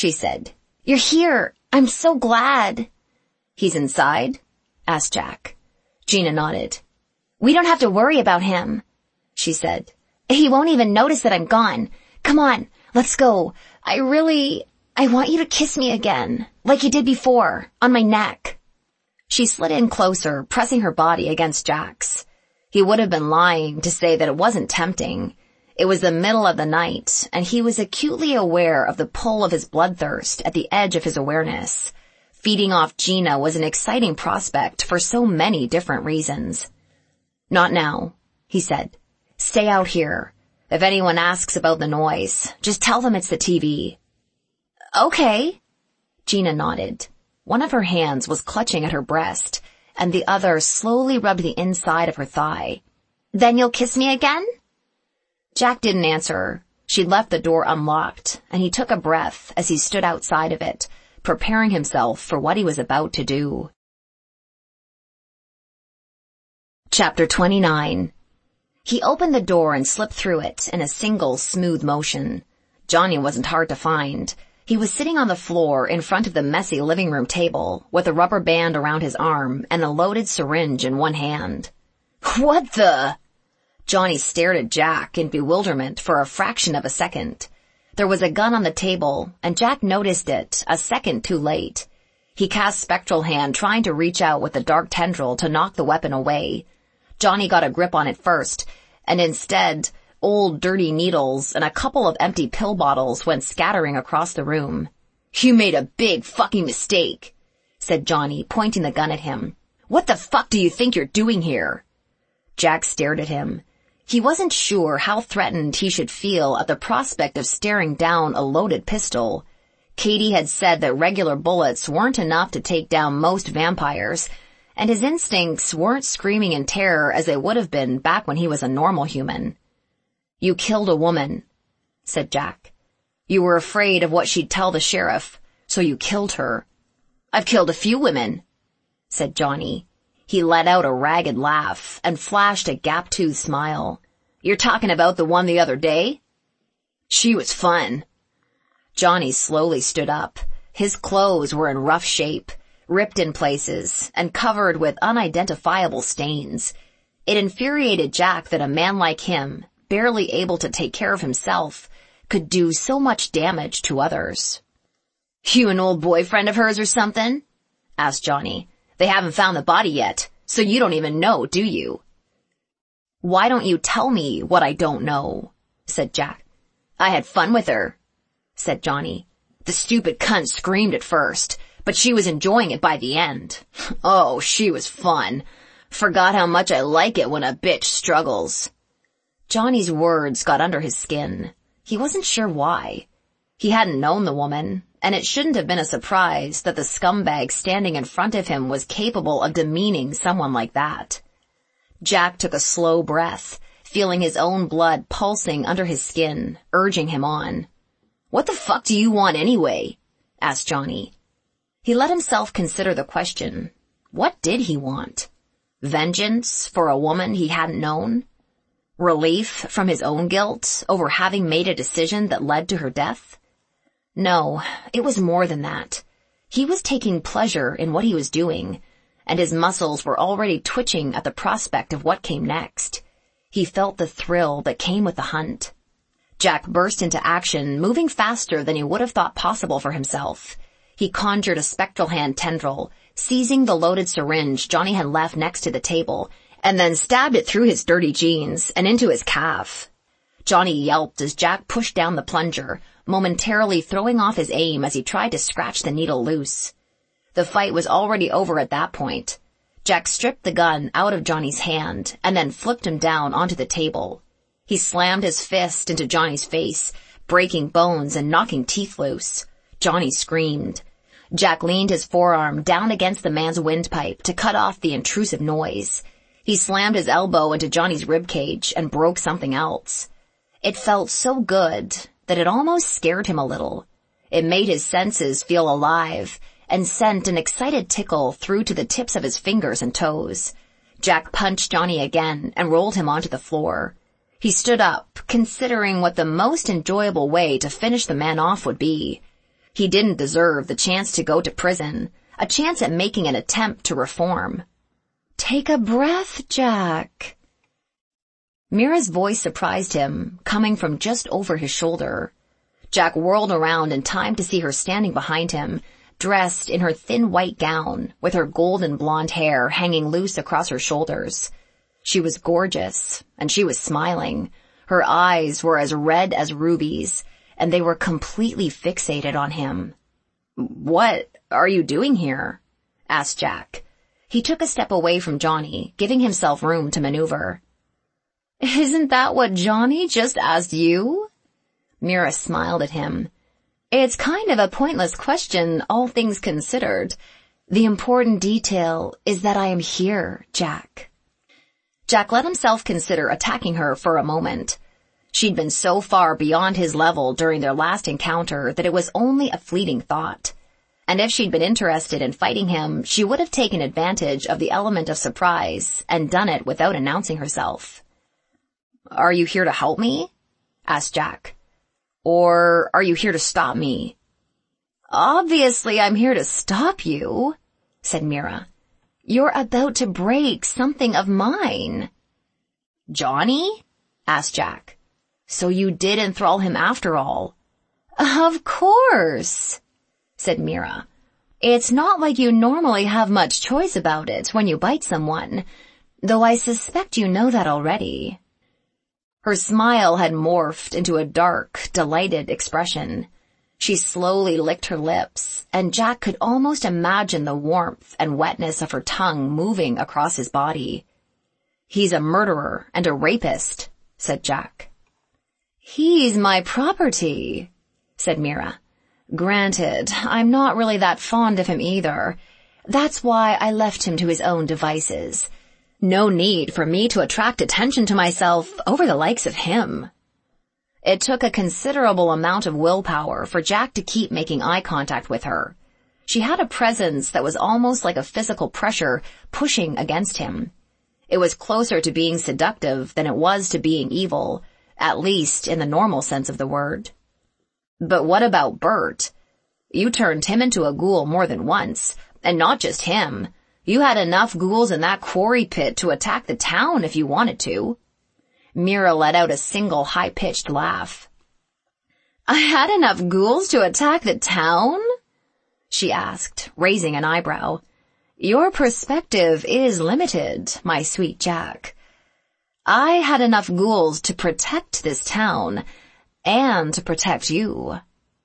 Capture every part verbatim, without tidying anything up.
she said. You're here. I'm so glad. He's inside? Asked Jack. Gina nodded. We don't have to worry about him, she said. He won't even notice that I'm gone. Come on, let's go. I really, I want you to kiss me again, like you did before, on my neck. She slid in closer, pressing her body against Jack's. He would have been lying to say that it wasn't tempting. It was the middle of the night, and he was acutely aware of the pull of his bloodthirst at the edge of his awareness. Feeding off Gina was an exciting prospect for so many different reasons. Not now, he said. Stay out here. If anyone asks about the noise, just tell them it's the T V. Okay. Gina nodded. One of her hands was clutching at her breast, and the other slowly rubbed the inside of her thigh. Then you'll kiss me again? Jack didn't answer her. She'd left the door unlocked, and he took a breath as he stood outside of it, preparing himself for what he was about to do. Chapter twenty-nine. He opened the door and slipped through it in a single smooth motion. Johnny wasn't hard to find. He was sitting on the floor in front of the messy living room table with a rubber band around his arm and a loaded syringe in one hand. What the? Johnny stared at Jack in bewilderment for a fraction of a second. There was a gun on the table, and Jack noticed it a second too late. He cast Spectral Hand, trying to reach out with the dark tendril to knock the weapon away. Johnny got a grip on it first, and instead, old dirty needles and a couple of empty pill bottles went scattering across the room. You made a big fucking mistake, said Johnny, pointing the gun at him. What the fuck do you think you're doing here? Jack stared at him. He wasn't sure how threatened he should feel at the prospect of staring down a loaded pistol. Katie had said that regular bullets weren't enough to take down most vampires, and his instincts weren't screaming in terror as they would have been back when he was a normal human. You killed a woman, said Jack. You were afraid of what she'd tell the sheriff, so you killed her. I've killed a few women, said Johnny. He let out a ragged laugh and flashed a gap-toothed smile. You're talking about the one the other day? She was fun. Johnny slowly stood up. His clothes were in rough shape, ripped in places, and covered with unidentifiable stains. It infuriated Jack that a man like him, barely able to take care of himself, could do so much damage to others. You an old boyfriend of hers or something? Asked Johnny. They haven't found the body yet, so you don't even know, do you? Why don't you tell me what I don't know? Said Jack. I had fun with her, said Johnny. The stupid cunt screamed at first, but she was enjoying it by the end. Oh, she was fun. Forgot how much I like it when a bitch struggles. Johnny's words got under his skin. He wasn't sure why. He hadn't known the woman, and it shouldn't have been a surprise that the scumbag standing in front of him was capable of demeaning someone like that. Jack took a slow breath, feeling his own blood pulsing under his skin, urging him on. What the fuck do you want anyway? Asked Johnny. He let himself consider the question. What did he want? Vengeance for a woman he hadn't known? Relief from his own guilt over having made a decision that led to her death? No, it was more than that. He was taking pleasure in what he was doing, and his muscles were already twitching at the prospect of what came next. He felt the thrill that came with the hunt. Jack burst into action, moving faster than he would have thought possible for himself. He conjured a Spectral Hand tendril, seizing the loaded syringe Johnny had left next to the table, and then stabbed it through his dirty jeans and into his calf. Johnny yelped as Jack pushed down the plunger, momentarily throwing off his aim as he tried to scratch the needle loose. The fight was already over at that point. Jack stripped the gun out of Johnny's hand and then flipped him down onto the table. He slammed his fist into Johnny's face, breaking bones and knocking teeth loose. Johnny screamed. Jack leaned his forearm down against the man's windpipe to cut off the intrusive noise. He slammed his elbow into Johnny's ribcage and broke something else. It felt so good that it almost scared him a little. It made his senses feel alive and sent an excited tickle through to the tips of his fingers and toes. Jack punched Johnny again and rolled him onto the floor. He stood up, considering what the most enjoyable way to finish the man off would be. He didn't deserve the chance to go to prison, a chance at making an attempt to reform. "Take a breath, Jack." Mira's voice surprised him, coming from just over his shoulder. Jack whirled around in time to see her standing behind him, dressed in her thin white gown, with her golden blonde hair hanging loose across her shoulders. She was gorgeous, and she was smiling. Her eyes were as red as rubies, and they were completely fixated on him. "What are you doing here?" asked Jack. He took a step away from Johnny, giving himself room to maneuver. "Isn't that what Johnny just asked you?" Mira smiled at him. "It's kind of a pointless question, all things considered. The important detail is that I am here, Jack." Jack let himself consider attacking her for a moment. She'd been so far beyond his level during their last encounter that it was only a fleeting thought. And if she'd been interested in fighting him, she would have taken advantage of the element of surprise and done it without announcing herself. "Are you here to help me?" asked Jack. "Or are you here to stop me?" "Obviously I'm here to stop you," said Mira. "You're about to break something of mine." "Johnny?" asked Jack. "So you did enthrall him after all?" "Of course," said Mira. "It's not like you normally have much choice about it when you bite someone, though I suspect you know that already." Her smile had morphed into a dark, delighted expression. She slowly licked her lips, and Jack could almost imagine the warmth and wetness of her tongue moving across his body. "He's a murderer and a rapist," said Jack. "He's my property," said Mira. "Granted, I'm not really that fond of him either. That's why I left him to his own devices. No need for me to attract attention to myself over the likes of him." It took a considerable amount of willpower for Jack to keep making eye contact with her. She had a presence that was almost like a physical pressure pushing against him. It was closer to being seductive than it was to being evil, at least in the normal sense of the word. "But what about Bert? You turned him into a ghoul more than once, and not just him. You had enough ghouls in that quarry pit to attack the town if you wanted to." Mira let out a single high-pitched laugh. "I had enough ghouls to attack the town?" she asked, raising an eyebrow. "Your perspective is limited, my sweet Jack. I had enough ghouls to protect this town, and to protect you."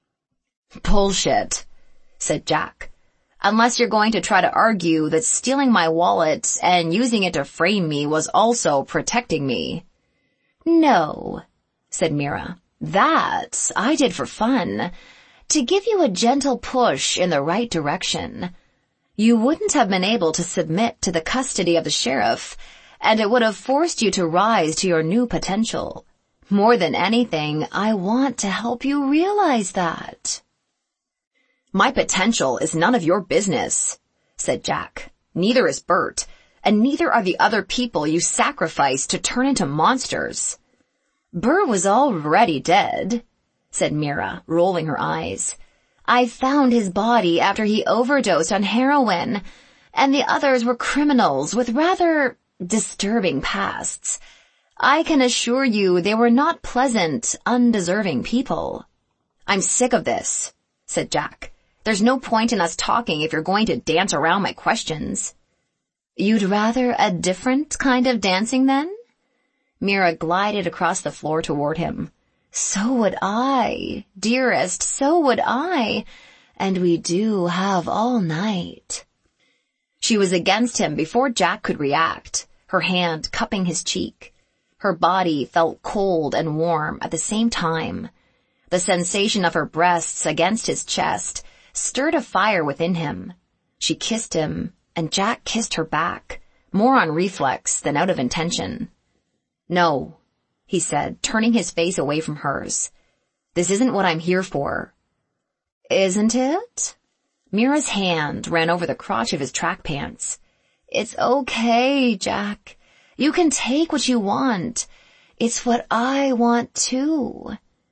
"Bullshit," said Jack. "Unless you're going to try to argue that stealing my wallet and using it to frame me was also protecting me." "No," said Mira. "That I did for fun, to give you a gentle push in the right direction. You wouldn't have been able to submit to the custody of the sheriff, and it would have forced you to rise to your new potential. More than anything, I want to help you realize that." "My potential is none of your business," said Jack. "Neither is Bert, and neither are the other people you sacrificed to turn into monsters." "Bert was already dead," said Mira, rolling her eyes. "I found his body after he overdosed on heroin, and the others were criminals with rather disturbing pasts. I can assure you they were not pleasant, undeserving people." "I'm sick of this," said Jack. "There's no point in us talking if you're going to dance around my questions." "You'd rather a different kind of dancing, then?" Mira glided across the floor toward him. "So would I, dearest, so would I, and we do have all night." She was against him before Jack could react, her hand cupping his cheek. Her body felt cold and warm at the same time. The sensation of her breasts against his chest stirred a fire within him. She kissed him, and Jack kissed her back, more on reflex than out of intention. "No," he said, turning his face away from hers. "This isn't what I'm here for." "Isn't it?" Mira's hand ran over the crotch of his track pants. "It's okay, Jack. You can take what you want. It's what I want too."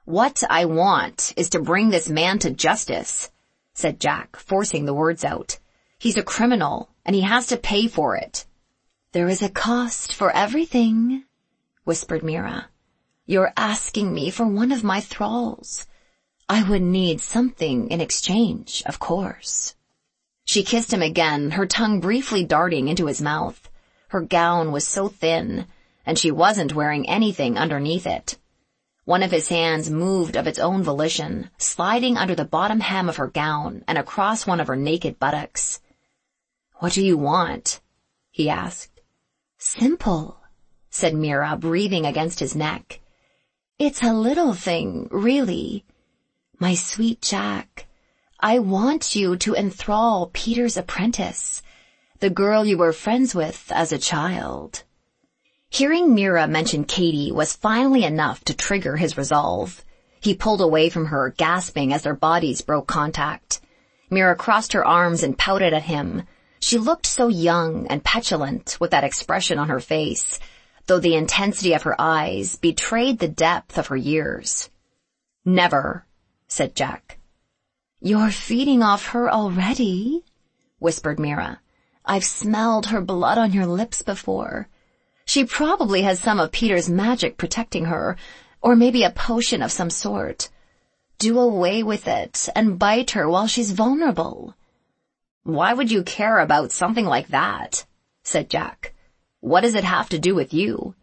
What I want is to bring this man to justice, said Jack, forcing the words out. He's a criminal, and he has to pay for it. There is a cost for everything, whispered Mira. You're asking me for one of my thralls. I would need something in exchange, of course. She kissed him again, her tongue briefly darting into his mouth. Her gown was so thin, and she wasn't wearing anything underneath it. One of his hands moved of its own volition, sliding under the bottom hem of her gown and across one of her naked buttocks. What do you want? He asked. Simple, said Mira, breathing against his neck. It's a little thing, really. My sweet Jack, I want you to enthrall Peter's apprentice, the girl you were friends with as a child. Hearing Mira mention Katie was finally enough to trigger his resolve. He pulled away from her, gasping as their bodies broke contact. Mira crossed her arms and pouted at him. She looked so young and petulant with that expression on her face, though the intensity of her eyes betrayed the depth of her years. Never, said Jack. You're feeding off her already, whispered Mira. I've smelled her blood on your lips before. She probably has some of Peter's magic protecting her, or maybe a potion of some sort. Do away with it and bite her while she's vulnerable. Why would you care about something like that? Said Jack. What does it have to do with you?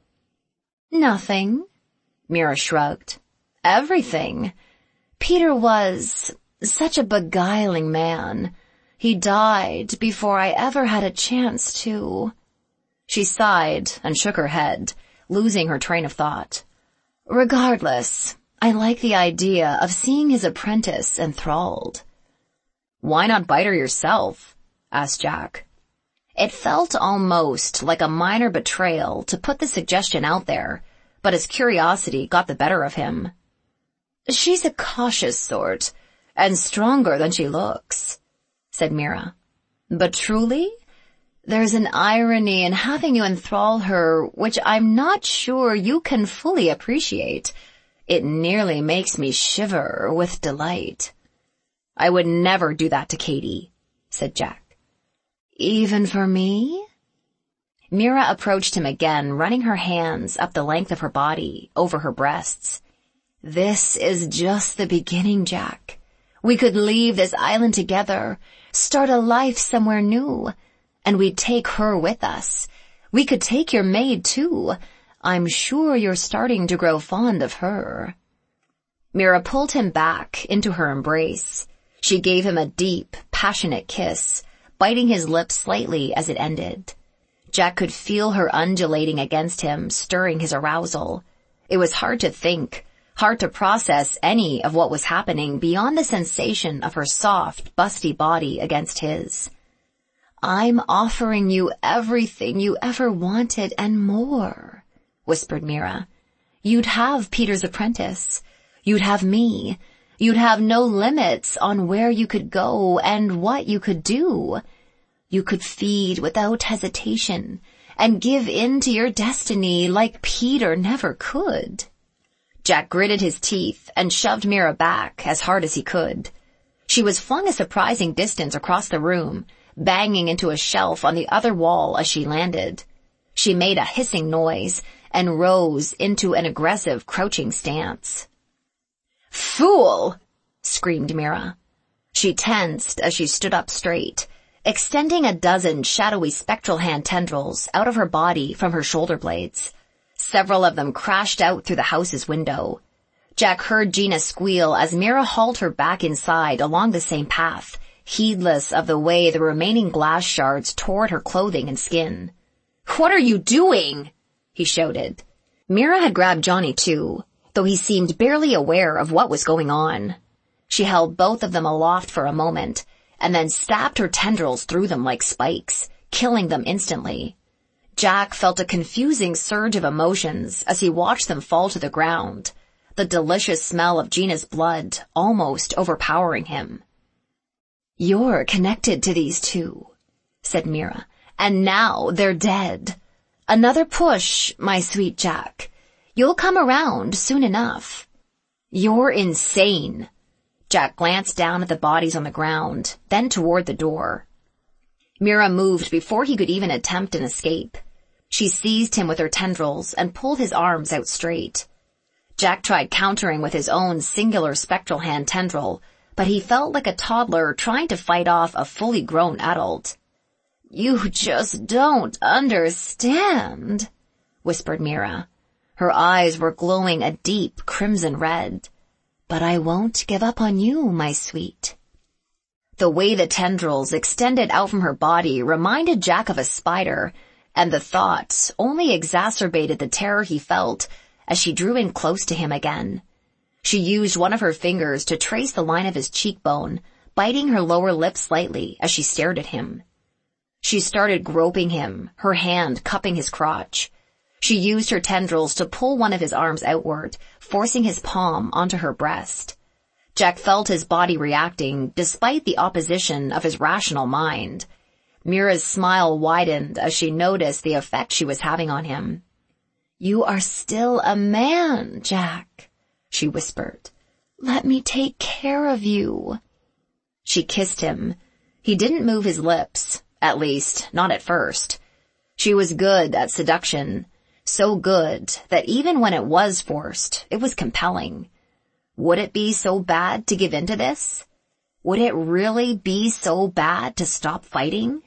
Nothing, Mira shrugged. Everything. Peter was such a beguiling man. He died before I ever had a chance to. She sighed and shook her head, losing her train of thought. Regardless, I like the idea of seeing his apprentice enthralled. Why not bite her yourself? Asked Jack. It felt almost like a minor betrayal to put the suggestion out there, but his curiosity got the better of him. She's a cautious sort, and stronger than she looks, said Mira. But truly, there's an irony in having you enthrall her which I'm not sure you can fully appreciate. It nearly makes me shiver with delight. I would never do that to Katie, said Jack. Even for me? Mira approached him again, running her hands up the length of her body, over her breasts. This is just the beginning, Jack. We could leave this island together, start a life somewhere new, and we'd take her with us. We could take your maid, too. I'm sure you're starting to grow fond of her. Mira pulled him back into her embrace. She gave him a deep, passionate kiss, biting his lips slightly as it ended. Jack could feel her undulating against him, stirring his arousal. It was hard to think, hard to process any of what was happening beyond the sensation of her soft, busty body against his. I'm offering you everything you ever wanted and more, whispered Mira. You'd have Peter's apprentice. You'd have me. You'd have no limits on where you could go and what you could do. You could feed without hesitation and give in to your destiny like Peter never could. Jack gritted his teeth and shoved Mira back as hard as he could. She was flung a surprising distance across the room, banging into a shelf on the other wall as she landed. She made a hissing noise and rose into an aggressive, crouching stance. Fool! Screamed Mira. She tensed as she stood up straight, extending a dozen shadowy spectral hand tendrils out of her body from her shoulder blades. Several of them crashed out through the house's window. Jack heard Gina squeal as Mira hauled her back inside along the same path, heedless of the way the remaining glass shards tore at her clothing and skin. What are you doing? He shouted. Mira had grabbed Johnny too, though he seemed barely aware of what was going on. She held both of them aloft for a moment, and then stabbed her tendrils through them like spikes, killing them instantly. Jack felt a confusing surge of emotions as he watched them fall to the ground, the delicious smell of Gina's blood almost overpowering him. You're connected to these two, said Mira, and now they're dead. Another push, my sweet Jack. You'll come around soon enough. You're insane. Jack glanced down at the bodies on the ground, then toward the door. Mira moved before he could even attempt an escape. She seized him with her tendrils and pulled his arms out straight. Jack tried countering with his own singular spectral hand tendril, but he felt like a toddler trying to fight off a fully grown adult. You just don't understand, whispered Mira. Her eyes were glowing a deep crimson red. But I won't give up on you, my sweet. The way the tendrils extended out from her body reminded Jack of a spider, and the thought only exacerbated the terror he felt as she drew in close to him again. She used one of her fingers to trace the line of his cheekbone, biting her lower lip slightly as she stared at him. She started groping him, her hand cupping his crotch. She used her tendrils to pull one of his arms outward, forcing his palm onto her breast. Jack felt his body reacting despite the opposition of his rational mind. Mira's smile widened as she noticed the effect she was having on him. You are still a man, Jack, she whispered. Let me take care of you. She kissed him. He didn't move his lips, at least, not at first. She was good at seduction, so good that even when it was forced, it was compelling. Would it be so bad to give in to this? Would it really be so bad to stop fighting?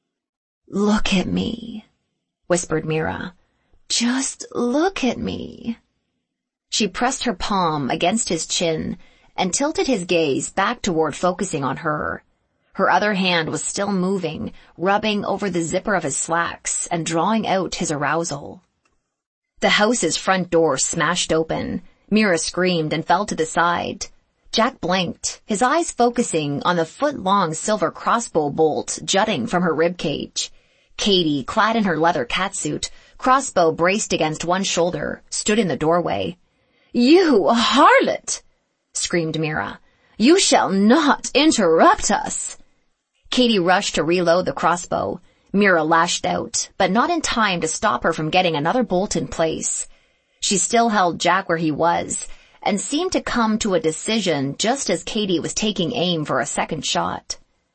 Look at me, whispered Mira. Just look at me. She pressed her palm against his chin and tilted his gaze back toward focusing on her. Her other hand was still moving, rubbing over the zipper of his slacks and drawing out his arousal. The house's front door smashed open. Mira screamed and fell to the side. Jack blinked, his eyes focusing on the foot-long silver crossbow bolt jutting from her ribcage. Katie, clad in her leather catsuit, crossbow braced against one shoulder, stood in the doorway. You harlot! Screamed Mira. You shall not interrupt us! Katie rushed to reload the crossbow. Mira lashed out, but not in time to stop her from getting another bolt in place. She still held Jack where he was, and seemed to come to a decision just as Katie was taking aim for a second shot.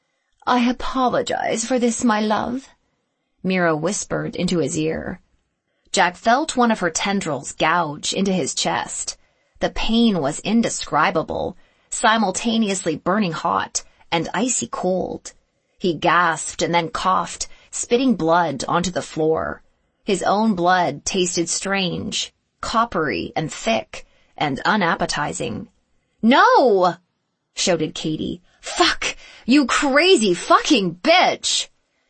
I apologize for this, my love, Mira whispered into his ear. Jack felt one of her tendrils gouge into his chest. The pain was indescribable, simultaneously burning hot and icy cold. He gasped and then coughed, spitting blood onto the floor. His own blood tasted strange, coppery and thick, and unappetizing. No! Shouted Katie. Fuck! You crazy fucking bitch!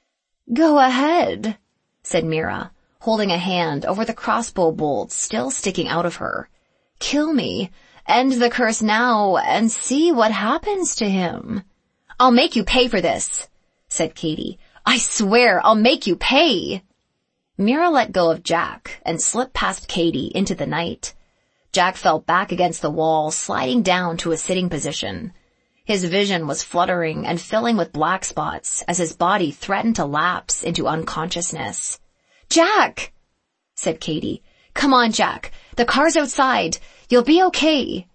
Go ahead, said Mira, holding a hand over the crossbow bolt still sticking out of her. Kill me, end the curse now, and see what happens to him. I'll make you pay for this, said Katie. I swear I'll make you pay. Mira let go of Jack and slipped past Katie into the night. Jack fell back against the wall, sliding down to a sitting position. His vision was fluttering and filling with black spots as his body threatened to lapse into unconsciousness. Jack, said Katie. Come on, Jack. The car's outside. You'll be okay.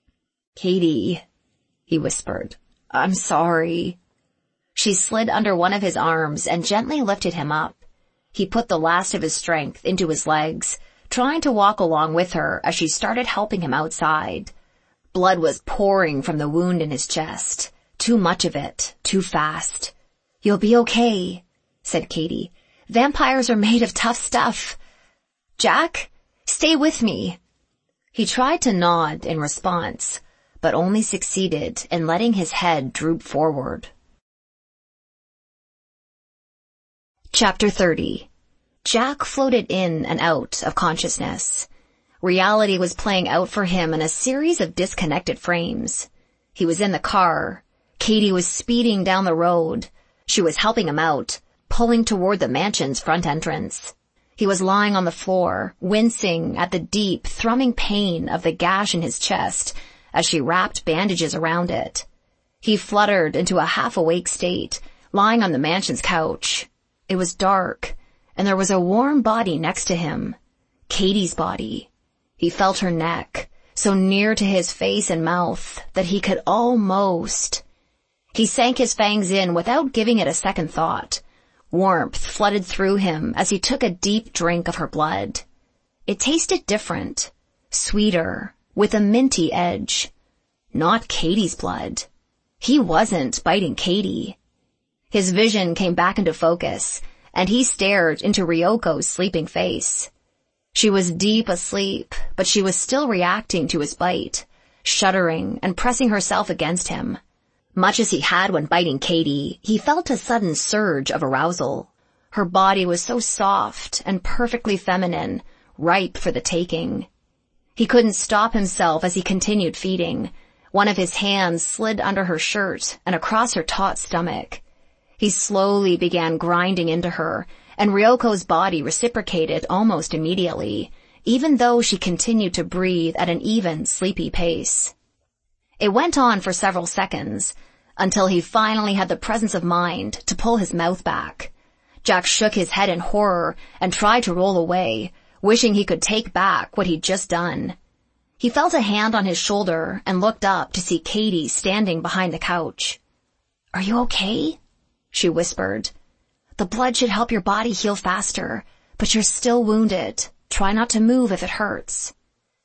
Katie, he whispered. I'm sorry. She slid under one of his arms and gently lifted him up. He put the last of his strength into his legs, trying to walk along with her as she started helping him outside. Blood was pouring from the wound in his chest. Too much of it, too fast. You'll be okay, said Katie. Vampires are made of tough stuff. Jack, stay with me. He tried to nod in response, but only succeeded in letting his head droop forward. Chapter thirty. Jack floated in and out of consciousness. Reality was playing out for him in a series of disconnected frames. He was in the car. Katie was speeding down the road. She was helping him out, pulling toward the mansion's front entrance. He was lying on the floor, wincing at the deep, thrumming pain of the gash in his chest as she wrapped bandages around it. He fluttered into a half-awake state, lying on the mansion's couch. It was dark, and there was a warm body next to him. Katie's body. He felt her neck, so near to his face and mouth that he could almost... He sank his fangs in without giving it a second thought. Warmth flooded through him as he took a deep drink of her blood. It tasted different, sweeter, with a minty edge. Not Katie's blood. He wasn't biting Katie. His vision came back into focus, and he stared into Ryoko's sleeping face. She was deep asleep, but she was still reacting to his bite, shuddering and pressing herself against him. Much as he had when biting Katie, he felt a sudden surge of arousal. Her body was so soft and perfectly feminine, ripe for the taking. He couldn't stop himself as he continued feeding. One of his hands slid under her shirt and across her taut stomach. He slowly began grinding into her, and Ryoko's body reciprocated almost immediately, even though she continued to breathe at an even, sleepy pace. It went on for several seconds, until he finally had the presence of mind to pull his mouth back. Jack shook his head in horror and tried to roll away, wishing he could take back what he'd just done. He felt a hand on his shoulder and looked up to see Katie standing behind the couch. "Are you okay?" she whispered. "The blood should help your body heal faster, but you're still wounded. Try not to move if it hurts."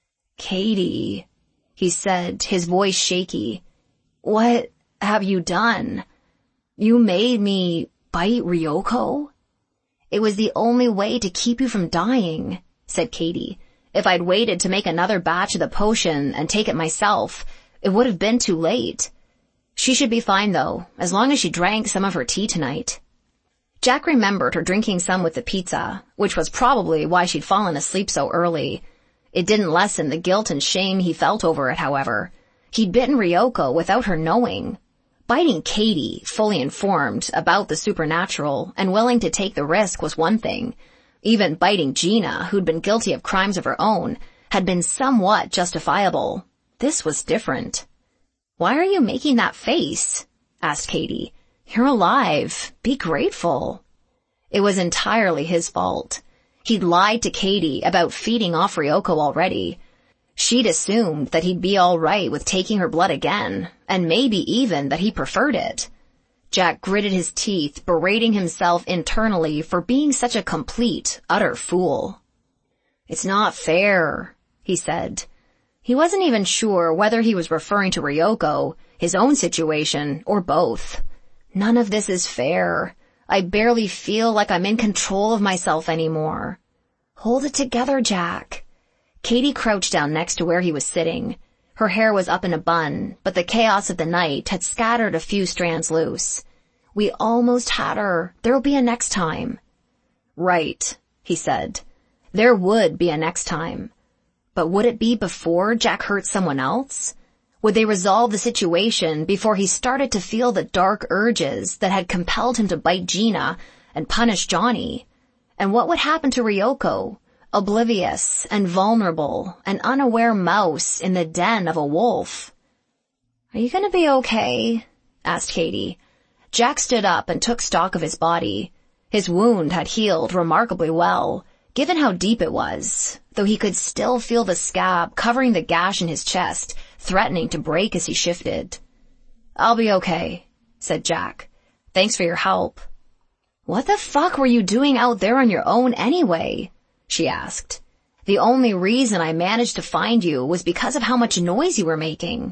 "Katie," he said, his voice shaky. "What have you done? You made me bite Ryoko?" "It was the only way to keep you from dying," said Katie. "If I'd waited to make another batch of the potion and take it myself, it would have been too late. She should be fine, though, as long as she drank some of her tea tonight." Jack remembered her drinking some with the pizza, which was probably why she'd fallen asleep so early. It didn't lessen the guilt and shame he felt over it, however. He'd bitten Ryoko without her knowing. Biting Katie, fully informed about the supernatural and willing to take the risk, was one thing. Even biting Gina, who'd been guilty of crimes of her own, had been somewhat justifiable. This was different. "Why are you making that face?" asked Katie. "You're alive. Be grateful." It was entirely his fault. He'd lied to Katie about feeding off Ryoko already. She'd assumed that he'd be all right with taking her blood again, and maybe even that he preferred it. Jack gritted his teeth, berating himself internally for being such a complete, utter fool. "It's not fair," he said. He wasn't even sure whether he was referring to Ryoko, his own situation, or both. "None of this is fair. I barely feel like I'm in control of myself anymore." "Hold it together, Jack." Katie crouched down next to where he was sitting. Her hair was up in a bun, but the chaos of the night had scattered a few strands loose. "We almost had her. There'll be a next time." "Right," he said. There would be a next time. But would it be before Jack hurt someone else? Would they resolve the situation before he started to feel the dark urges that had compelled him to bite Gina and punish Johnny? And what would happen to Ryoko, oblivious and vulnerable, an unaware mouse in the den of a wolf? "Are you going to be okay?" asked Katie. Jack stood up and took stock of his body. His wound had healed remarkably well, given how deep it was, though he could still feel the scab covering the gash in his chest, threatening to break as he shifted. "I'll be okay," said Jack. "Thanks for your help." "What the fuck were you doing out there on your own anyway?" she asked. "The only reason I managed to find you was because of how much noise you were making."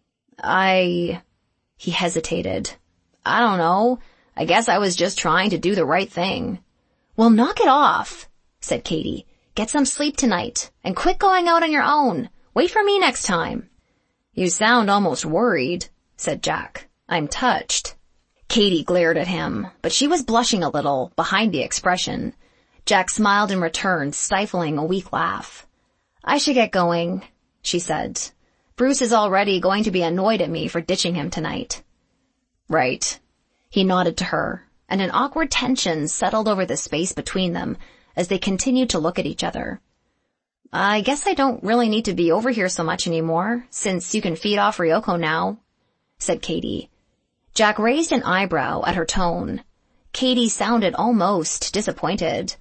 I... He hesitated. "I don't know. I guess I was just trying to do the right thing." "Well, knock it off," said Katie. "Get some sleep tonight, and quit going out on your own. Wait for me next time." "You sound almost worried," said Jack. "I'm touched." Katie glared at him, but she was blushing a little behind the expression. Jack smiled in return, stifling a weak laugh. "I should get going," she said. "Bruce is already going to be annoyed at me for ditching him tonight." "Right." He nodded to her, and an awkward tension settled over the space between them as they continued to look at each other. "I guess I don't really need to be over here so much anymore, since you can feed off Ryoko now," said Katie. Jack raised an eyebrow at her tone. Katie sounded almost disappointed.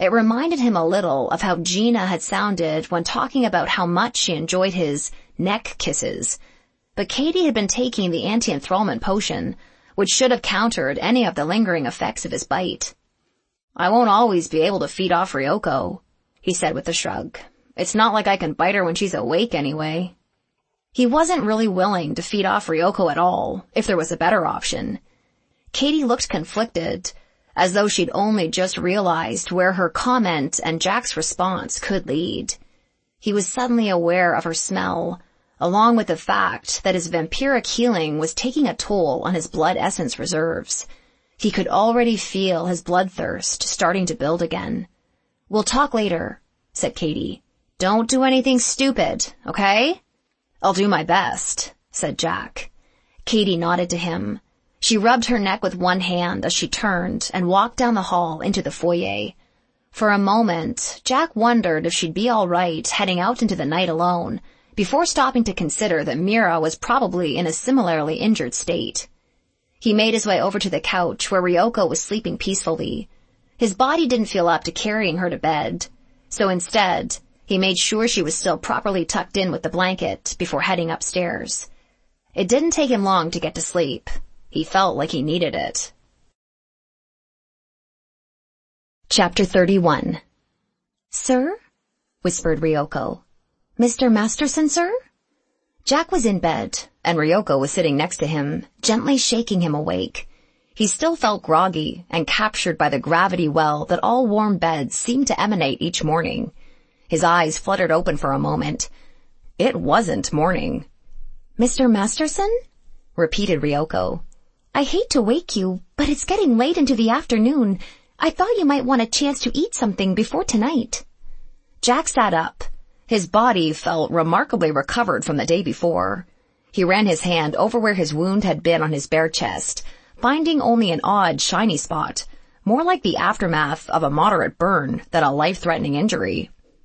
It reminded him a little of how Gina had sounded when talking about how much she enjoyed his neck kisses. But Katie had been taking the anti-enthrallment potion, which should have countered any of the lingering effects of his bite. "I won't always be able to feed off Ryoko," he said with a shrug. "It's not like I can bite her when she's awake anyway." He wasn't really willing to feed off Ryoko at all, if there was a better option. Katie looked conflicted, as though she'd only just realized where her comment and Jack's response could lead. He was suddenly aware of her smell, along with the fact that his vampiric healing was taking a toll on his blood essence reserves. He could already feel his bloodthirst starting to build again. "We'll talk later," said Katie. "Don't do anything stupid, okay?" "I'll do my best," said Jack. Katie nodded to him. She rubbed her neck with one hand as she turned and walked down the hall into the foyer. For a moment, Jack wondered if she'd be all right heading out into the night alone, before stopping to consider that Mira was probably in a similarly injured state. He made his way over to the couch where Ryoko was sleeping peacefully. His body didn't feel up to carrying her to bed, so instead, he made sure she was still properly tucked in with the blanket before heading upstairs. It didn't take him long to get to sleep. He felt like he needed it. Chapter thirty-one. "Sir?" whispered Ryoko. "Mister Masterson, sir?" Jack was in bed, and Ryoko was sitting next to him, gently shaking him awake. He still felt groggy and captured by the gravity well that all warm beds seemed to emanate each morning. His eyes fluttered open for a moment. It wasn't morning. "Mister Masterson?" repeated Ryoko. "I hate to wake you, but it's getting late into the afternoon. I thought you might want a chance to eat something before tonight." Jack sat up. His body felt remarkably recovered from the day before. He ran his hand over where his wound had been on his bare chest, finding only an odd, shiny spot, more like the aftermath of a moderate burn than a life-threatening injury.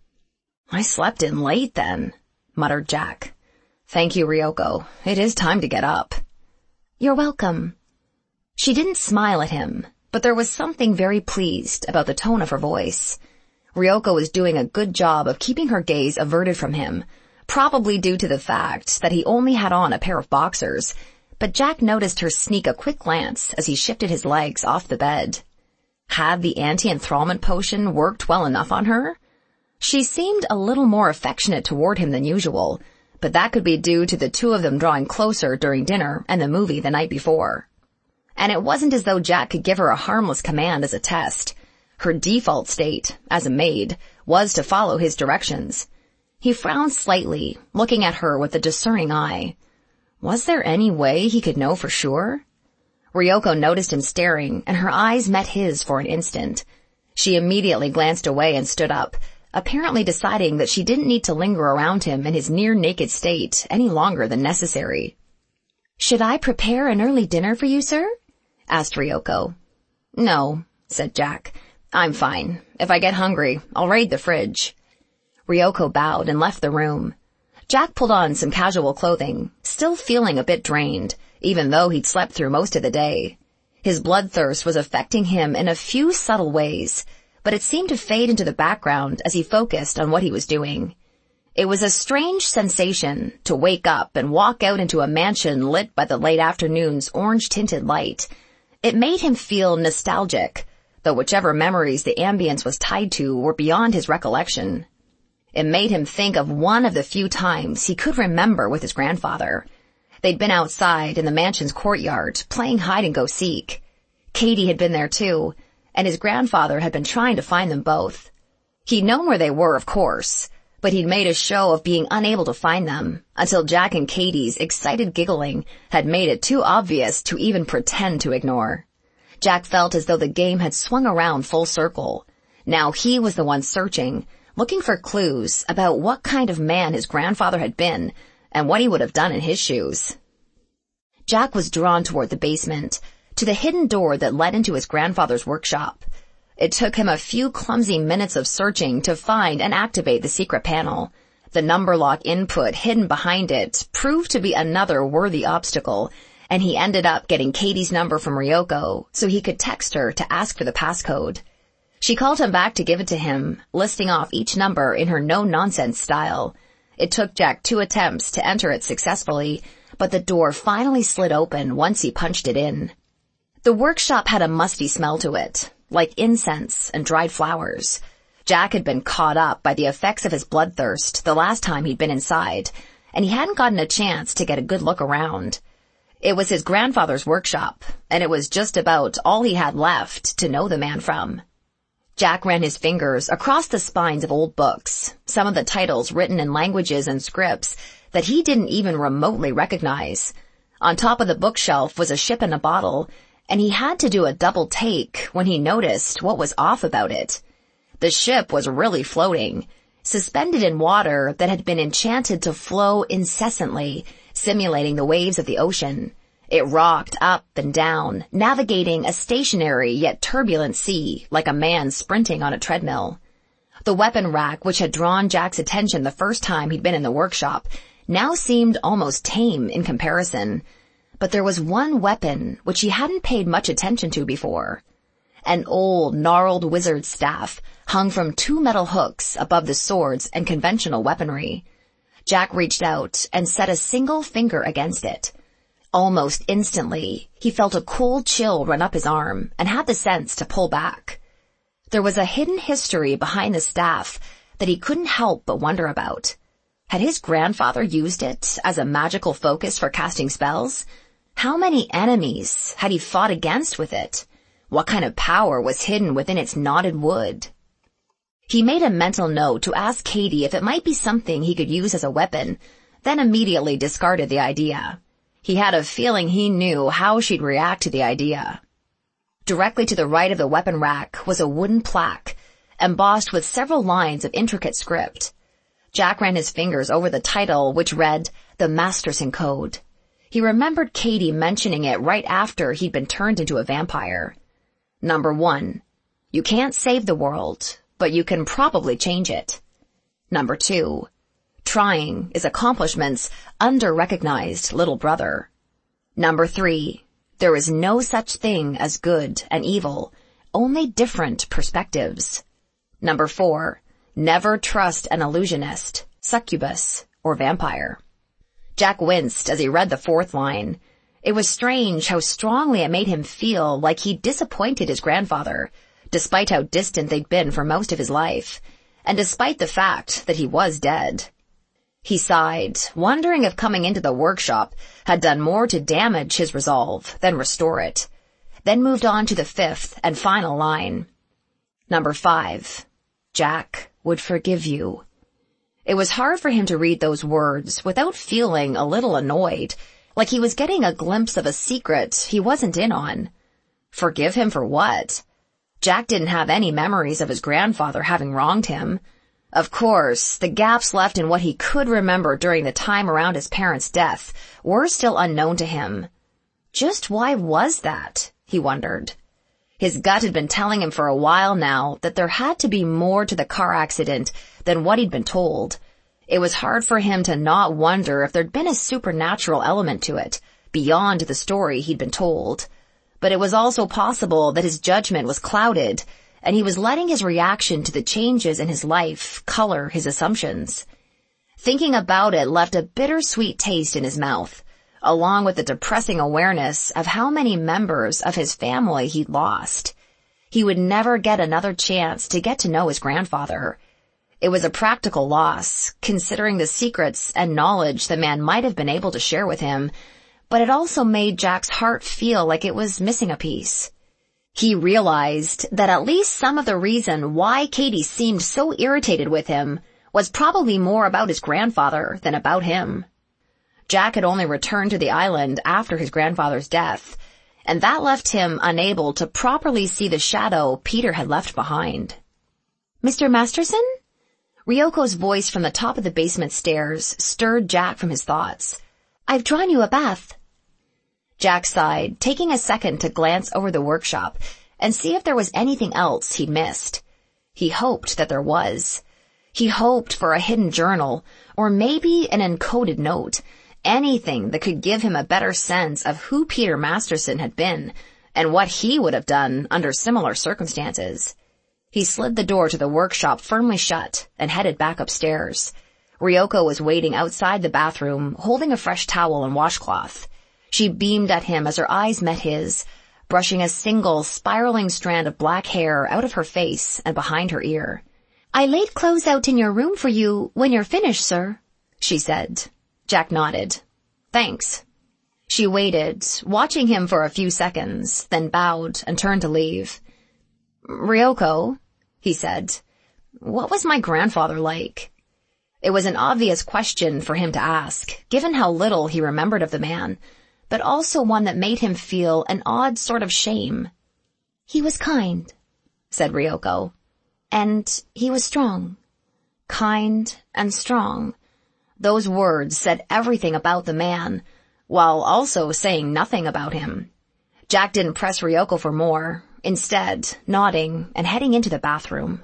"I slept in late then," muttered Jack. "Thank you, Ryoko. It is time to get up." "You're welcome." She didn't smile at him, but there was something very pleased about the tone of her voice. Ryoko was doing a good job of keeping her gaze averted from him, probably due to the fact that he only had on a pair of boxers, but Jack noticed her sneak a quick glance as he shifted his legs off the bed. Had the anti-enthrallment potion worked well enough on her? She seemed a little more affectionate toward him than usual, but that could be due to the two of them drawing closer during dinner and the movie the night before. And it wasn't as though Jack could give her a harmless command as a test. Her default state, as a maid, was to follow his directions. He frowned slightly, looking at her with a discerning eye. Was there any way he could know for sure? Ryoko noticed him staring, and her eyes met his for an instant. She immediately glanced away and stood up, apparently deciding that she didn't need to linger around him in his near-naked state any longer than necessary. "Should I prepare an early dinner for you, sir?" asked Ryoko. "No," said Jack. "I'm fine. If I get hungry, I'll raid the fridge." Ryoko bowed and left the room. Jack pulled on some casual clothing, still feeling a bit drained, even though he'd slept through most of the day. His bloodthirst was affecting him in a few subtle ways, but it seemed to fade into the background as he focused on what he was doing. It was a strange sensation to wake up and walk out into a mansion lit by the late afternoon's orange-tinted light. It made him feel nostalgic, though whichever memories the ambience was tied to were beyond his recollection. It made him think of one of the few times he could remember with his grandfather. They'd been outside in the mansion's courtyard, playing hide-and-go-seek. Katie had been there too, and his grandfather had been trying to find them both. He'd known where they were, of course, but he'd made a show of being unable to find them, until Jack and Katie's excited giggling had made it too obvious to even pretend to ignore. Jack felt as though the game had swung around full circle. Now he was the one searching, looking for clues about what kind of man his grandfather had been and what he would have done in his shoes. Jack was drawn toward the basement, to the hidden door that led into his grandfather's workshop. It took him a few clumsy minutes of searching to find and activate the secret panel. The number lock input hidden behind it proved to be another worthy obstacle, and he ended up getting Katie's number from Ryoko so he could text her to ask for the passcode. She called him back to give it to him, listing off each number in her no-nonsense style. It took Jack two attempts to enter it successfully, but the door finally slid open once he punched it in. The workshop had a musty smell to it, like incense and dried flowers. Jack had been caught up by the effects of his bloodthirst the last time he'd been inside, and he hadn't gotten a chance to get a good look around. It was his grandfather's workshop, and it was just about all he had left to know the man from. Jack ran his fingers across the spines of old books, some of the titles written in languages and scripts that he didn't even remotely recognize. On top of the bookshelf was a ship in a bottle, and he had to do a double take when he noticed what was off about it. The ship was really floating, suspended in water that had been enchanted to flow incessantly, simulating the waves of the ocean. It rocked up and down, navigating a stationary yet turbulent sea like a man sprinting on a treadmill. The weapon rack, which had drawn Jack's attention the first time he'd been in the workshop, now seemed almost tame in comparison. But there was one weapon which he hadn't paid much attention to before. An old, gnarled wizard's staff hung from two metal hooks above the swords and conventional weaponry. Jack reached out and set a single finger against it. Almost instantly, he felt a cold chill run up his arm and had the sense to pull back. There was a hidden history behind the staff that he couldn't help but wonder about. Had his grandfather used it as a magical focus for casting spells? How many enemies had he fought against with it? What kind of power was hidden within its knotted wood? He made a mental note to ask Katie if it might be something he could use as a weapon, then immediately discarded the idea. He had a feeling he knew how she'd react to the idea. Directly to the right of the weapon rack was a wooden plaque, embossed with several lines of intricate script. Jack ran his fingers over the title, which read, The Masterson Code. He remembered Katie mentioning it right after he'd been turned into a vampire. Number one, you can't save the world, but you can probably change it. Number two, trying is accomplishment's under-recognized little brother. Number three, there is no such thing as good and evil, only different perspectives. Number four, never trust an illusionist, succubus, or vampire. Jack winced as he read the fourth line. It was strange how strongly it made him feel like he'd disappointed his grandfather, despite how distant they'd been for most of his life, and despite the fact that he was dead. He sighed, wondering if coming into the workshop had done more to damage his resolve than restore it, then moved on to the fifth and final line. Number five, Jack would forgive you. It was hard for him to read those words without feeling a little annoyed, like he was getting a glimpse of a secret he wasn't in on. Forgive him for what? Jack didn't have any memories of his grandfather having wronged him. Of course, the gaps left in what he could remember during the time around his parents' death were still unknown to him. Just why was that? He wondered. His gut had been telling him for a while now that there had to be more to the car accident than what he'd been told. It was hard for him to not wonder if there'd been a supernatural element to it, beyond the story he'd been told. But it was also possible that his judgment was clouded, and he was letting his reaction to the changes in his life color his assumptions. Thinking about it left a bittersweet taste in his mouth, along with the depressing awareness of how many members of his family he'd lost. He would never get another chance to get to know his grandfather. It was a practical loss, considering the secrets and knowledge the man might have been able to share with him, but it also made Jack's heart feel like it was missing a piece. He realized that at least some of the reason why Katie seemed so irritated with him was probably more about his grandfather than about him. Jack had only returned to the island after his grandfather's death, and that left him unable to properly see the shadow Peter had left behind. Mister Masterson? Ryoko's voice from the top of the basement stairs stirred Jack from his thoughts. I've drawn you a bath. Jack sighed, taking a second to glance over the workshop and see if there was anything else he'd missed. He hoped that there was. He hoped for a hidden journal, or maybe an encoded note, anything that could give him a better sense of who Peter Masterson had been and what he would have done under similar circumstances. He slid the door to the workshop firmly shut and headed back upstairs. Ryoko was waiting outside the bathroom, holding a fresh towel and washcloth. She beamed at him as her eyes met his, brushing a single spiraling strand of black hair out of her face and behind her ear. "I laid clothes out in your room for you when you're finished, sir," she said. Jack nodded. "Thanks." She waited, watching him for a few seconds, then bowed and turned to leave. "Ryoko," he said, "what was my grandfather like?" It was an obvious question for him to ask, given how little he remembered of the man, but also one that made him feel an odd sort of shame. "He was kind," said Ryoko, "and he was strong." Kind and strong. Those words said everything about the man, while also saying nothing about him. Jack didn't press Ryoko for more, instead nodding and heading into the bathroom.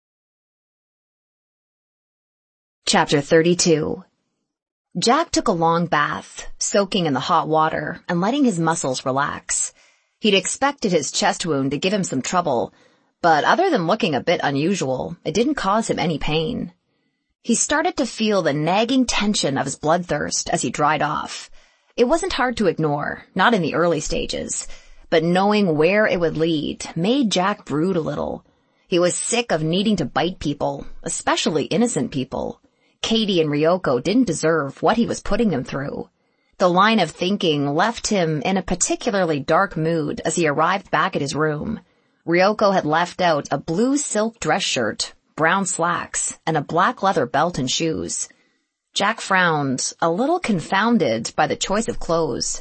Chapter thirty-two. Jack took a long bath, soaking in the hot water and letting his muscles relax. He'd expected his chest wound to give him some trouble, but other than looking a bit unusual, it didn't cause him any pain. He started to feel the nagging tension of his bloodthirst as he dried off. It wasn't hard to ignore, not in the early stages, but knowing where it would lead made Jack brood a little. He was sick of needing to bite people, especially innocent people. Katie and Ryoko didn't deserve what he was putting them through. The line of thinking left him in a particularly dark mood as he arrived back at his room. Ryoko had left out a blue silk dress shirt, brown slacks, and a black leather belt and shoes. Jack frowned, a little confounded by the choice of clothes.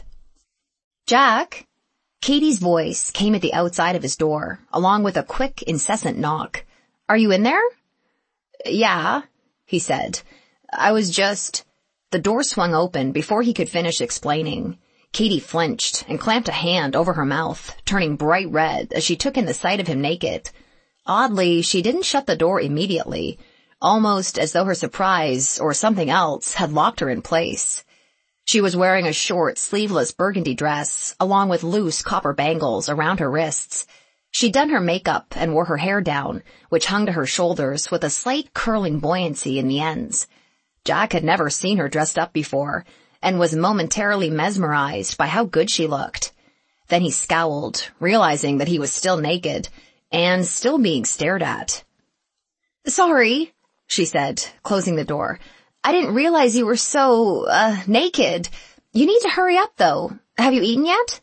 "Jack?" Katie's voice came at the outside of his door, along with a quick, incessant knock. "Are you in there?" "Yeah," he said. "I was just—" The door swung open before he could finish explaining. Katie flinched and clamped a hand over her mouth, turning bright red as she took in the sight of him naked. Oddly, she didn't shut the door immediately, almost as though her surprise or something else had locked her in place. She was wearing a short, sleeveless burgundy dress, along with loose copper bangles around her wrists. She'd done her makeup and wore her hair down, which hung to her shoulders with a slight curling buoyancy in the ends. Jack had never seen her dressed up before, and was momentarily mesmerized by how good she looked. Then he scowled, realizing that he was still naked, and still being stared at. "Sorry," she said, closing the door. "I didn't realize you were so, uh, naked. You need to hurry up, though. Have you eaten yet?"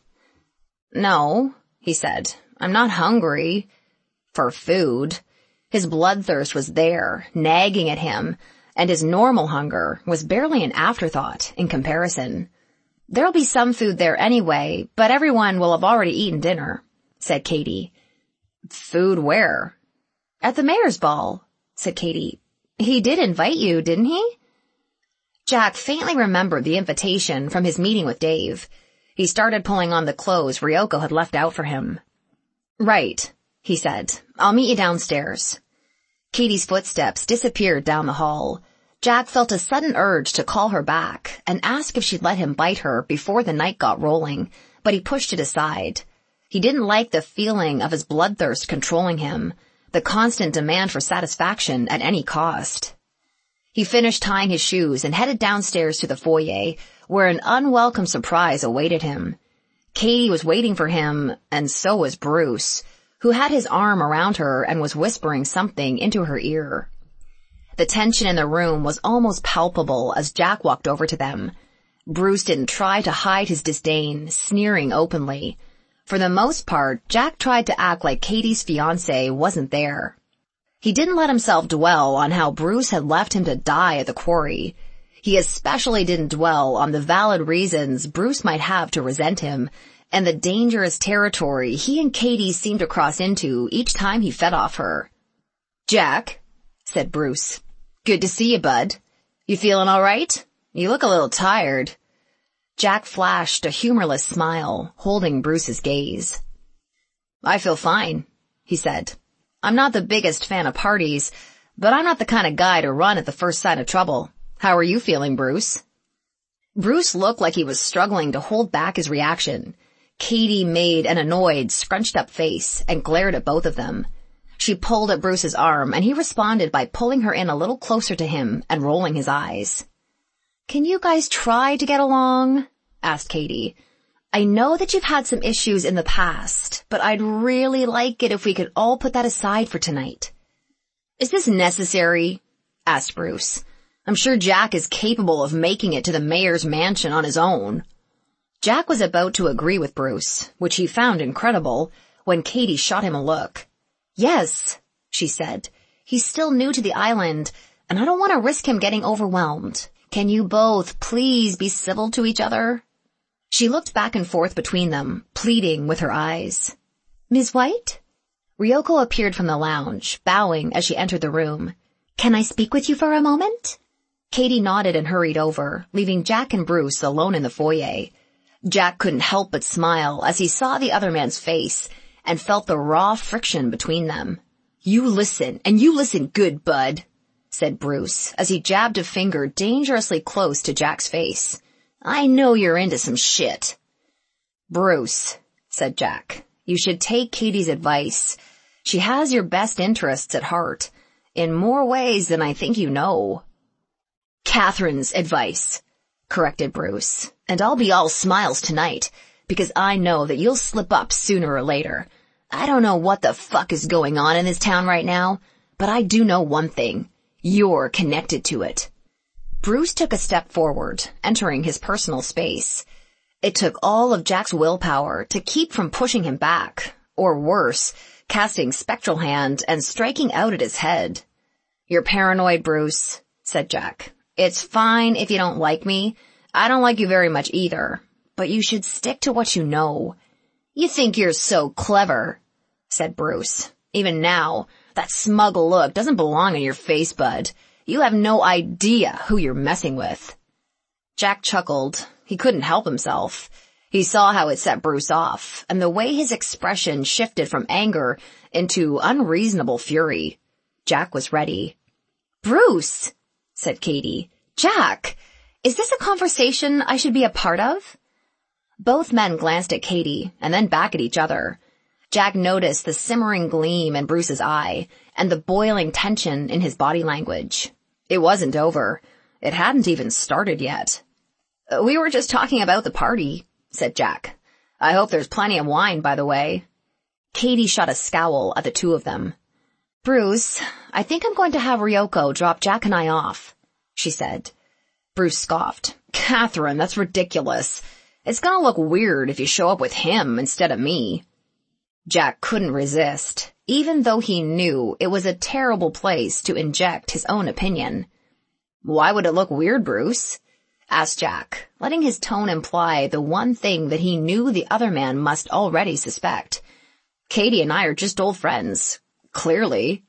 "No," he said. "I'm not hungry." For food. His bloodthirst was there, nagging at him, and his normal hunger was barely an afterthought in comparison. "There'll be some food there anyway, but everyone will have already eaten dinner," said Katie. "Food where?" "At the mayor's ball," said Katie. "He did invite you, didn't he?" Jack faintly remembered the invitation from his meeting with Dave. He started pulling on the clothes Ryoko had left out for him. "Right," he said. "I'll meet you downstairs." Katie's footsteps disappeared down the hall. Jack felt a sudden urge to call her back and ask if she'd let him bite her before the night got rolling, but he pushed it aside. He didn't like the feeling of his bloodthirst controlling him, the constant demand for satisfaction at any cost. He finished tying his shoes and headed downstairs to the foyer, where an unwelcome surprise awaited him. Katie was waiting for him, and so was Bruce, who had his arm around her and was whispering something into her ear. The tension in the room was almost palpable as Jack walked over to them. Bruce didn't try to hide his disdain, sneering openly. For the most part, Jack tried to act like Katie's fiancé wasn't there. He didn't let himself dwell on how Bruce had left him to die at the quarry. He especially didn't dwell on the valid reasons Bruce might have to resent him, and the dangerous territory he and Katie seemed to cross into each time he fed off her. "Jack," said Bruce. "Good to see you, bud. You feeling all right? You look a little tired." Jack flashed a humorless smile, holding Bruce's gaze. "I feel fine," he said. "I'm not the biggest fan of parties, but I'm not the kind of guy to run at the first sign of trouble. How are you feeling, Bruce?" Bruce looked like he was struggling to hold back his reaction. Katie made an annoyed, scrunched-up face and glared at both of them. She pulled at Bruce's arm, and he responded by pulling her in a little closer to him and rolling his eyes. "Can you guys try to get along?" asked Katie. "I know that you've had some issues in the past, but I'd really like it if we could all put that aside for tonight." "Is this necessary?" asked Bruce. "I'm sure Jack is capable of making it to the mayor's mansion on his own." Jack was about to agree with Bruce, which he found incredible, when Katie shot him a look. "Yes," she said. "He's still new to the island, and I don't want to risk him getting overwhelmed. Can you both please be civil to each other?" She looked back and forth between them, pleading with her eyes. "Miz White?" Ryoko appeared from the lounge, bowing as she entered the room. "Can I speak with you for a moment?" Katie nodded and hurried over, leaving Jack and Bruce alone in the foyer. Jack couldn't help but smile as he saw the other man's face and felt the raw friction between them. "You listen, and you listen good, bud," said Bruce as he jabbed a finger dangerously close to Jack's face. "I know you're into some shit." "Bruce," said Jack, "you should take Katie's advice. She has your best interests at heart, in more ways than I think you know." "Catherine's advice," corrected Bruce, "and I'll be all smiles tonight, because I know that you'll slip up sooner or later. I don't know what the fuck is going on in this town right now, but I do know one thing. You're connected to it." Bruce took a step forward, entering his personal space. It took all of Jack's willpower to keep from pushing him back, or worse, casting spectral hand and striking out at his head. "You're paranoid, Bruce," said Jack. "It's fine if you don't like me. I don't like you very much either, but you should stick to what you know." "You think you're so clever," said Bruce. "Even now, that smug look doesn't belong on your face, bud. You have no idea who you're messing with." Jack chuckled. He couldn't help himself. He saw how it set Bruce off, and the way his expression shifted from anger into unreasonable fury. Jack was ready. "Bruce," said Katie. "Jack, is this a conversation I should be a part of?" Both men glanced at Katie and then back at each other. Jack noticed the simmering gleam in Bruce's eye and the boiling tension in his body language. It wasn't over. It hadn't even started yet. "We were just talking about the party," said Jack. "I hope there's plenty of wine, by the way." Katie shot a scowl at the two of them. "Bruce, I think I'm going to have Ryoko drop Jack and I off," she said. Bruce scoffed. "Catherine, that's ridiculous. It's gonna look weird if you show up with him instead of me." Jack couldn't resist, even though he knew it was a terrible place to inject his own opinion. "Why would it look weird, Bruce?" asked Jack, letting his tone imply the one thing that he knew the other man must already suspect. "Katie and I are just old friends. Clearly."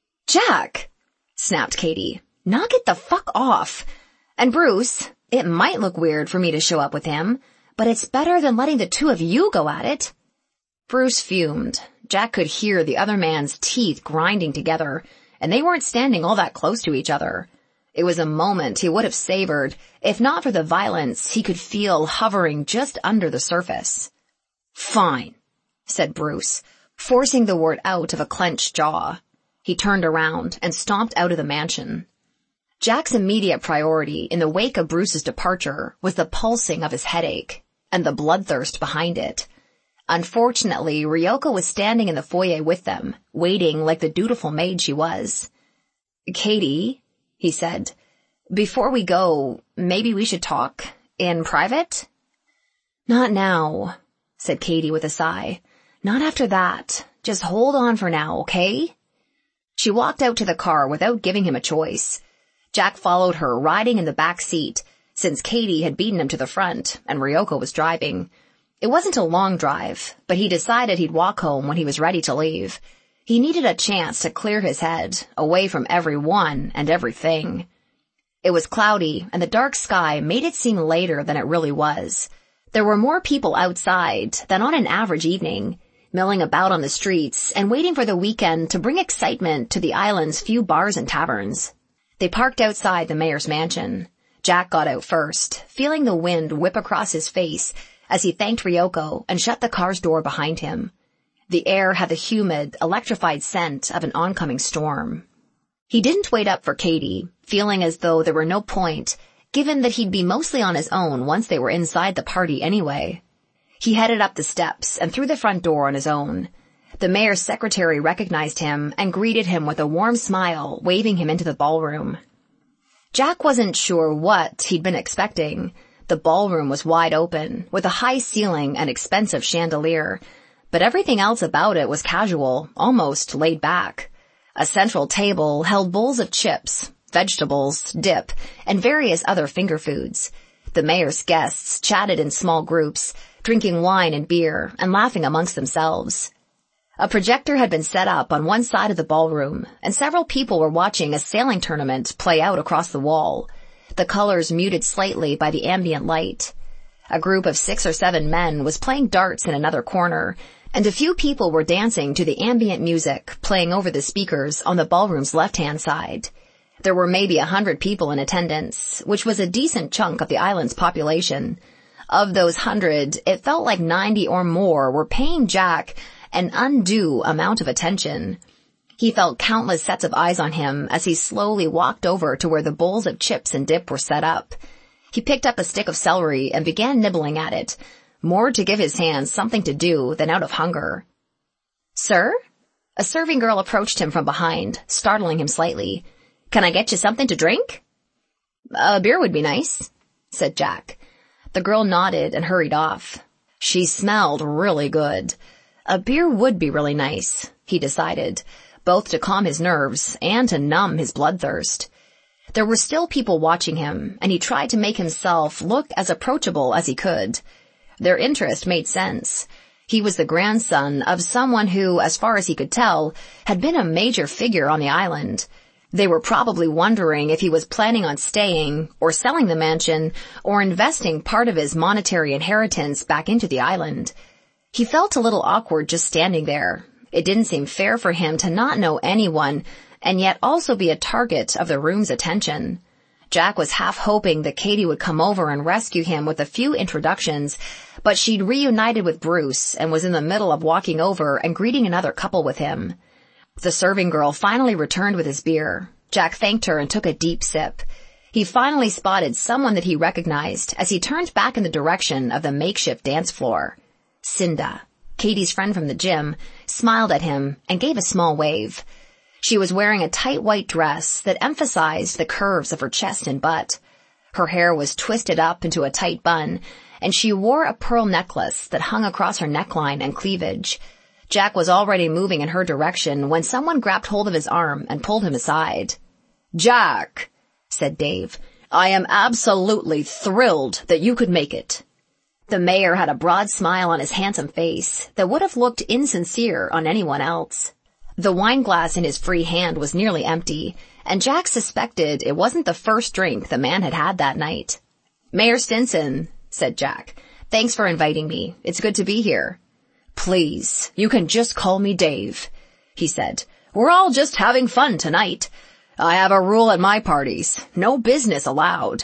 "Jack!" snapped Katie. "Knock it the fuck off. And Bruce, it might look weird for me to show up with him, but it's better than letting the two of you go at it." Bruce fumed. Jack could hear the other man's teeth grinding together, and they weren't standing all that close to each other. It was a moment he would have savored, if not for the violence he could feel hovering just under the surface. "Fine," said Bruce, forcing the word out of a clenched jaw. He turned around and stomped out of the mansion. Jack's immediate priority in the wake of Bruce's departure was the pulsing of his headache and the bloodthirst behind it. Unfortunately, Ryoko was standing in the foyer with them, waiting like the dutiful maid she was. "Katie," he said, "before we go, maybe we should talk in private?" "Not now," said Katie with a sigh. "Not after that. Just hold on for now, okay?" She walked out to the car without giving him a choice. Jack followed her, riding in the back seat, since Katie had beaten him to the front and Ryoko was driving. It wasn't a long drive, but he decided he'd walk home when he was ready to leave. He needed a chance to clear his head, away from everyone and everything. It was cloudy, and the dark sky made it seem later than it really was. There were more people outside than on an average evening, milling about on the streets and waiting for the weekend to bring excitement to the island's few bars and taverns. They parked outside the mayor's mansion. Jack got out first, feeling the wind whip across his face as he thanked Ryoko and shut the car's door behind him. The air had the humid, electrified scent of an oncoming storm. He didn't wait up for Katie, feeling as though there were no point, given that he'd be mostly on his own once they were inside the party anyway. He headed up the steps and through the front door on his own. The mayor's secretary recognized him and greeted him with a warm smile, waving him into the ballroom. Jack wasn't sure what he'd been expecting. The ballroom was wide open, with a high ceiling and expensive chandelier, but everything else about it was casual, almost laid back. A central table held bowls of chips, vegetables, dip, and various other finger foods. The mayor's guests chatted in small groups, drinking wine and beer and laughing amongst themselves. A projector had been set up on one side of the ballroom, and several people were watching a sailing tournament play out across the wall, the colors muted slightly by the ambient light. A group of six or seven men was playing darts in another corner, and a few people were dancing to the ambient music playing over the speakers on the ballroom's left-hand side. There were maybe a hundred people in attendance, which was a decent chunk of the island's population. Of those hundred, it felt like ninety or more were paying Jack an undue amount of attention. He felt countless sets of eyes on him as he slowly walked over to where the bowls of chips and dip were set up. He picked up a stick of celery and began nibbling at it, more to give his hands something to do than out of hunger. "Sir?" A serving girl approached him from behind, startling him slightly. "Can I get you something to drink?" "A beer would be nice," said Jack. The girl nodded and hurried off. She smelled really good. A beer would be really nice, he decided, both to calm his nerves and to numb his bloodthirst. There were still people watching him, and he tried to make himself look as approachable as he could. Their interest made sense. He was the grandson of someone who, as far as he could tell, had been a major figure on the island. They were probably wondering if he was planning on staying, or selling the mansion, or investing part of his monetary inheritance back into the island. He felt a little awkward just standing there. It didn't seem fair for him to not know anyone, and yet also be a target of the room's attention. Jack was half hoping that Katie would come over and rescue him with a few introductions, but she'd reunited with Bruce and was in the middle of walking over and greeting another couple with him. The serving girl finally returned with his beer. Jack thanked her and took a deep sip. He finally spotted someone that he recognized as he turned back in the direction of the makeshift dance floor. Cinda, Katie's friend from the gym, smiled at him and gave a small wave. She was wearing a tight white dress that emphasized the curves of her chest and butt. Her hair was twisted up into a tight bun, and she wore a pearl necklace that hung across her neckline and cleavage. Jack was already moving in her direction when someone grabbed hold of his arm and pulled him aside. "Jack," said Dave, "I am absolutely thrilled that you could make it." The mayor had a broad smile on his handsome face that would have looked insincere on anyone else. The wine glass in his free hand was nearly empty, and Jack suspected it wasn't the first drink the man had had that night. "Mayor Stinson," said Jack, "thanks for inviting me. It's good to be here." "Please, you can just call me Dave," he said. "We're all just having fun tonight. I have a rule at my parties. No business allowed."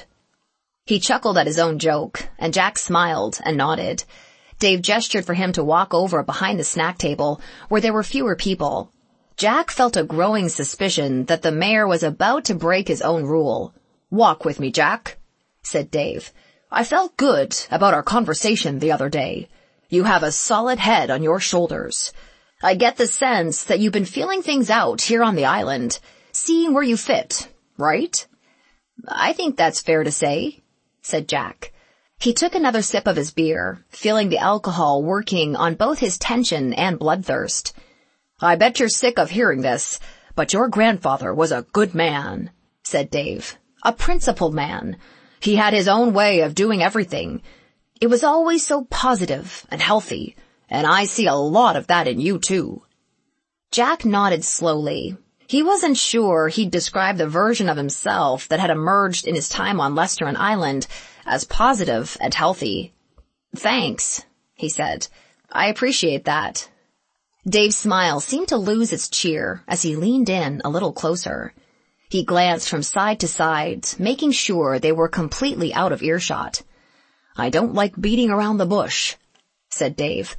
He chuckled at his own joke, and Jack smiled and nodded. Dave gestured for him to walk over behind the snack table, where there were fewer people. Jack felt a growing suspicion that the mayor was about to break his own rule. "Walk with me, Jack," said Dave. "I felt good about our conversation the other day. You have a solid head on your shoulders. I get the sense that you've been feeling things out here on the island, seeing where you fit, right?" "I think that's fair to say," said Jack. He took another sip of his beer, feeling the alcohol working on both his tension and bloodthirst. "I bet you're sick of hearing this, but your grandfather was a good man," said Dave. "A principled man. He had his own way of doing everything. It was always so positive and healthy, and I see a lot of that in you, too." Jack nodded slowly. He wasn't sure he'd describe the version of himself that had emerged in his time on Lesteran Island as positive and healthy. "Thanks," he said. "I appreciate that." Dave's smile seemed to lose its cheer as he leaned in a little closer. He glanced from side to side, making sure they were completely out of earshot. "I don't like beating around the bush," said Dave.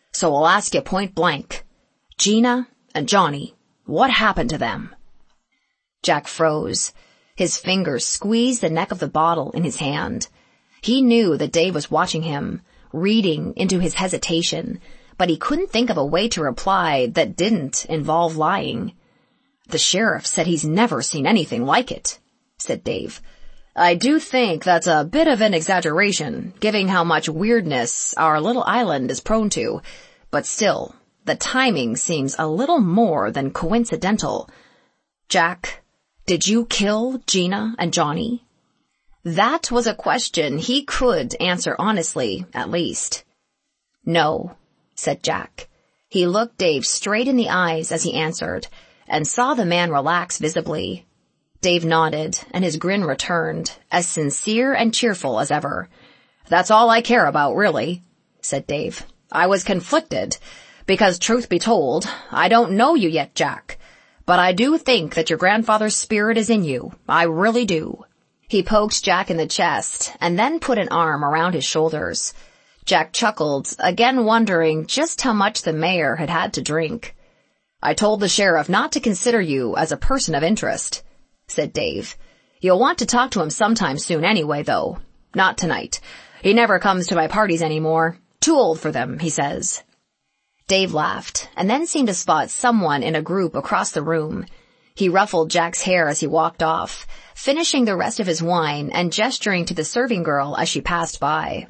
So I'll ask you point blank. Gina and Johnny, what happened to them?" Jack froze. His fingers squeezed the neck of the bottle in his hand. He knew that Dave was watching him, reading into his hesitation, but he couldn't think of a way to reply that didn't involve lying. "The sheriff said he's never seen anything like it," said Dave. "I do think that's a bit of an exaggeration, given how much weirdness our little island is prone to, but still, the timing seems a little more than coincidental. Jack, did you kill Gina and Johnny?" That was a question he could answer honestly, at least. "No," said Jack. He looked Dave straight in the eyes as he answered, and saw the man relax visibly. Dave nodded, and his grin returned, as sincere and cheerful as ever. "That's all I care about, really," said Dave. "I was conflicted, because truth be told, I don't know you yet, Jack. But I do think that your grandfather's spirit is in you. I really do." He poked Jack in the chest, and then put an arm around his shoulders. Jack chuckled, again wondering just how much the mayor had had to drink. "I told the sheriff not to consider you as a person of interest," said Dave. "You'll want to talk to him sometime soon anyway, though. Not tonight. He never comes to my parties anymore. Too old for them, he says." Dave laughed, and then seemed to spot someone in a group across the room. He ruffled Jack's hair as he walked off, finishing the rest of his wine and gesturing to the serving girl as she passed by.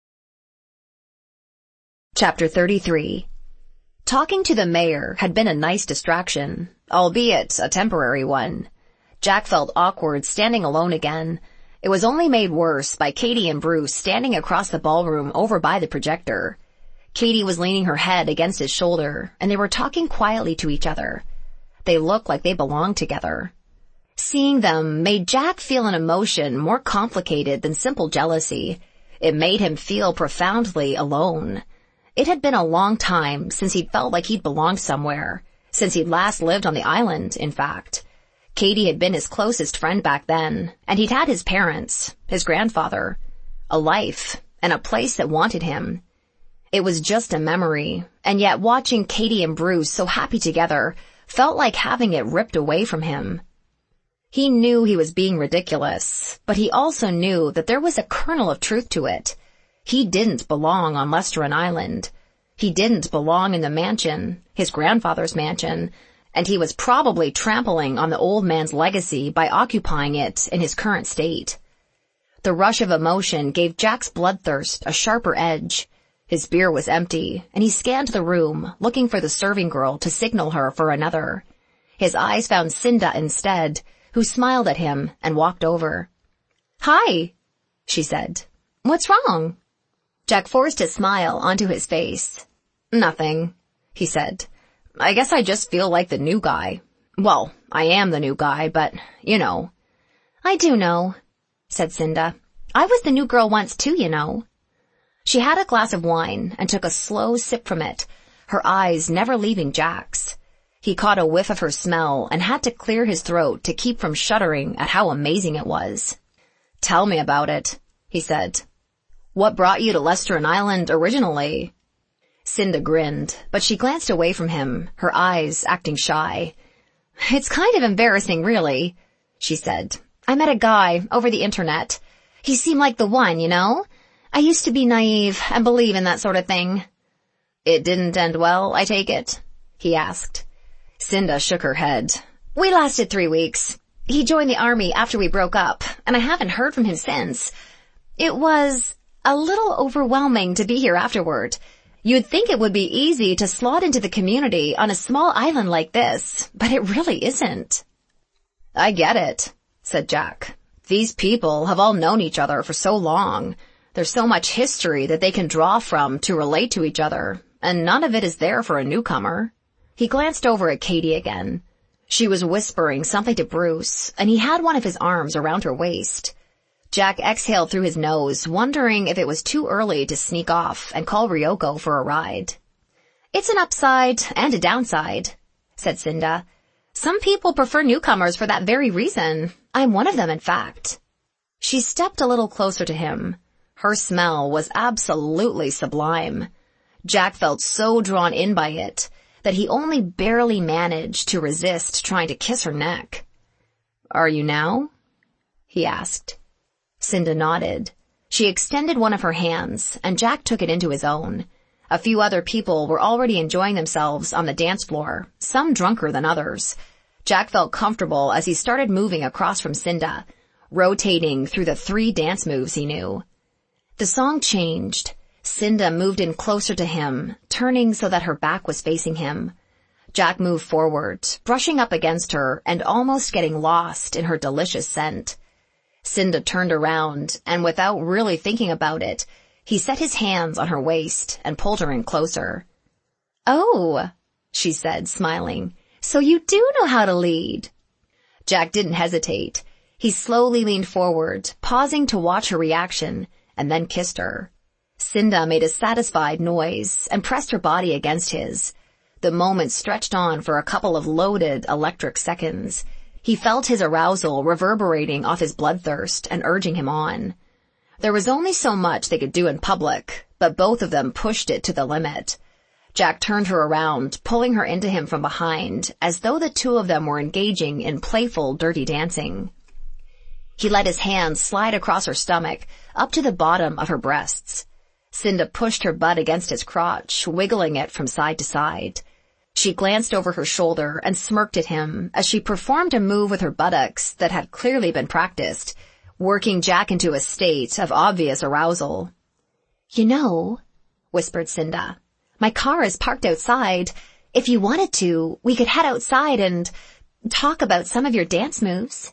Chapter thirty-three. Talking to the mayor had been a nice distraction, albeit a temporary one. Jack felt awkward standing alone again. It was only made worse by Katie and Bruce standing across the ballroom over by the projector. Katie was leaning her head against his shoulder, and they were talking quietly to each other. They looked like they belonged together. Seeing them made Jack feel an emotion more complicated than simple jealousy. It made him feel profoundly alone. It had been a long time since he'd felt like he'd belonged somewhere, since he'd last lived on the island, in fact. Katie had been his closest friend back then, and he'd had his parents, his grandfather, a life, and a place that wanted him. It was just a memory, and yet watching Katie and Bruce so happy together felt like having it ripped away from him. He knew he was being ridiculous, but he also knew that there was a kernel of truth to it. He didn't belong on Lesteran Island. He didn't belong in the mansion, his grandfather's mansion, and he was probably trampling on the old man's legacy by occupying it in his current state. The rush of emotion gave Jack's bloodthirst a sharper edge. His beer was empty, and he scanned the room, looking for the serving girl to signal her for another. His eyes found Cinda instead, who smiled at him and walked over. "Hi," she said. "What's wrong?" Jack forced a smile onto his face. "Nothing," he said. "I guess I just feel like the new guy. Well, I am the new guy, but, you know." "I do know," said Cinda. "I was the new girl once too, you know." She had a glass of wine and took a slow sip from it, her eyes never leaving Jack's. He caught a whiff of her smell and had to clear his throat to keep from shuddering at how amazing it was. "Tell me about it," he said. "What brought you to Lesteran Island originally?" Cinda grinned, but she glanced away from him, her eyes acting shy. "It's kind of embarrassing, really," she said. "I met a guy over the internet. He seemed like the one, you know? I used to be naive and believe in that sort of thing." "It didn't end well, I take it?" he asked. Cinda shook her head. "We lasted three weeks. He joined the army after we broke up, and I haven't heard from him since. It was a little overwhelming to be here afterward. You'd think it would be easy to slot into the community on a small island like this, but it really isn't." "I get it," said Jack. "These people have all known each other for so long. There's so much history that they can draw from to relate to each other, and none of it is there for a newcomer." He glanced over at Katie again. She was whispering something to Bruce, and he had one of his arms around her waist. Jack exhaled through his nose, wondering if it was too early to sneak off and call Ryoko for a ride. "It's an upside and a downside," said Cinda. "Some people prefer newcomers for that very reason. I'm one of them, in fact." She stepped a little closer to him. Her smell was absolutely sublime. Jack felt so drawn in by it that he only barely managed to resist trying to kiss her neck. "Are you now?" he asked. Cinda nodded. She extended one of her hands, and Jack took it into his own. A few other people were already enjoying themselves on the dance floor, some drunker than others. Jack felt comfortable as he started moving across from Cinda, rotating through the three dance moves he knew. The song changed. Cinda moved in closer to him, turning so that her back was facing him. Jack moved forward, brushing up against her and almost getting lost in her delicious scent. Cinda turned around, and without really thinking about it, he set his hands on her waist and pulled her in closer. "Oh," she said, smiling, "so you do know how to lead." Jack didn't hesitate. He slowly leaned forward, pausing to watch her reaction, and then kissed her. Cinda made a satisfied noise and pressed her body against his. The moment stretched on for a couple of loaded electric seconds. He felt his arousal reverberating off his bloodthirst and urging him on. There was only so much they could do in public, but both of them pushed it to the limit. Jack turned her around, pulling her into him from behind, as though the two of them were engaging in playful, dirty dancing. He let his hands slide across her stomach, up to the bottom of her breasts. Cinda pushed her butt against his crotch, wiggling it from side to side. She glanced over her shoulder and smirked at him as she performed a move with her buttocks that had clearly been practiced, working Jack into a state of obvious arousal. "You know," whispered Cinda, "my car is parked outside. If you wanted to, we could head outside and talk about some of your dance moves."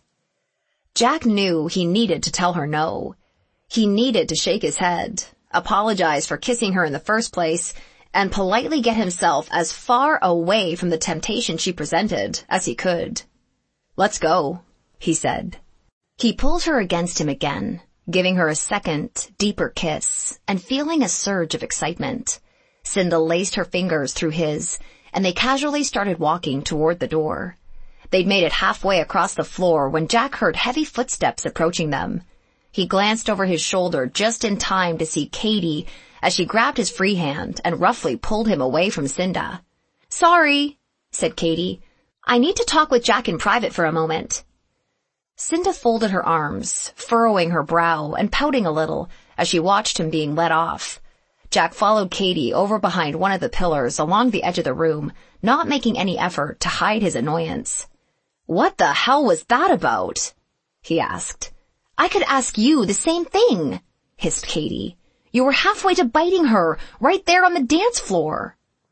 Jack knew he needed to tell her no. He needed to shake his head, apologize for kissing her in the first place, and politely get himself as far away from the temptation she presented as he could. "Let's go," he said. He pulled her against him again, giving her a second, deeper kiss, and feeling a surge of excitement. Cinda laced her fingers through his, and they casually started walking toward the door. They'd made it halfway across the floor when Jack heard heavy footsteps approaching them. He glanced over his shoulder just in time to see Katie as she grabbed his free hand and roughly pulled him away from Cinda. "Sorry," said Katie. "I need to talk with Jack in private for a moment." Cinda folded her arms, furrowing her brow and pouting a little as she watched him being led off. Jack followed Katie over behind one of the pillars along the edge of the room, not making any effort to hide his annoyance. "What the hell was that about?" he asked. "I could ask you the same thing," hissed Katie. "You were halfway to biting her, right there on the dance floor."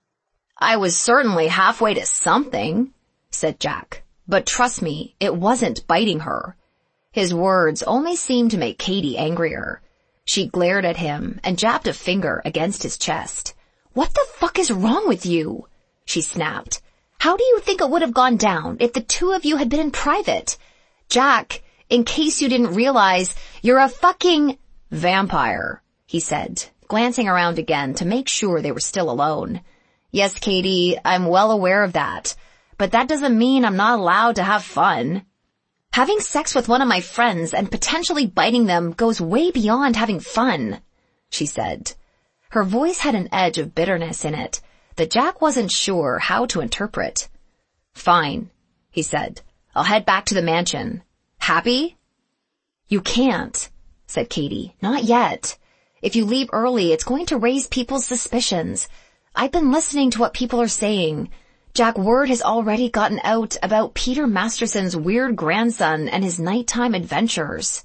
"I was certainly halfway to something," said Jack. "But trust me, it wasn't biting her." His words only seemed to make Katie angrier. She glared at him and jabbed a finger against his chest. "What the fuck is wrong with you?" she snapped. "How do you think it would have gone down if the two of you had been in private? Jack, in case you didn't realize, you're a fucking vampire," he said, glancing around again to make sure they were still alone. "Yes, Katie, I'm well aware of that, but that doesn't mean I'm not allowed to have fun. Having sex with one of my friends and potentially biting them goes way beyond having fun," she said. Her voice had an edge of bitterness in it that Jack wasn't sure how to interpret. "Fine," he said. "I'll head back to the mansion. Happy?" "You can't," said Katie. "Not yet. If you leave early, it's going to raise people's suspicions. I've been listening to what people are saying. Jack, word has already gotten out about Peter Masterson's weird grandson and his nighttime adventures."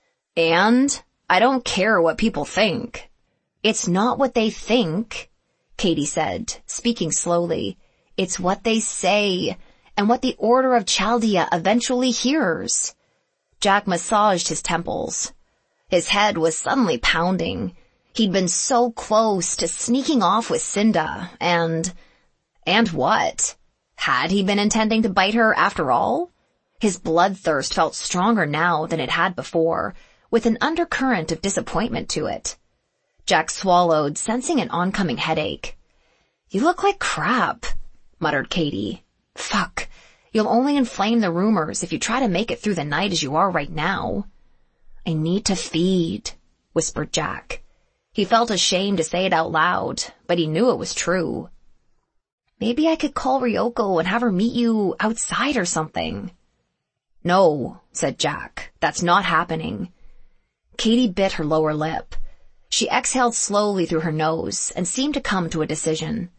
"And? I don't care what people think." "It's not what they think," Katie said, speaking slowly. "It's what they say, and what the Order of Chaldea eventually hears." Jack massaged his temples. His head was suddenly pounding. He'd been so close to sneaking off with Cinda, and... And what? Had he been intending to bite her after all? His bloodthirst felt stronger now than it had before, with an undercurrent of disappointment to it. Jack swallowed, sensing an oncoming headache. "You look like crap," muttered Katie. "Fuck. You'll only inflame the rumors if you try to make it through the night as you are right now." "I need to feed," whispered Jack. He felt ashamed to say it out loud, but he knew it was true. Maybe I could call Ryoko and have her meet you outside or something. No, said Jack. That's not happening. Katie bit her lower lip. She exhaled slowly through her nose and seemed to come to a decision.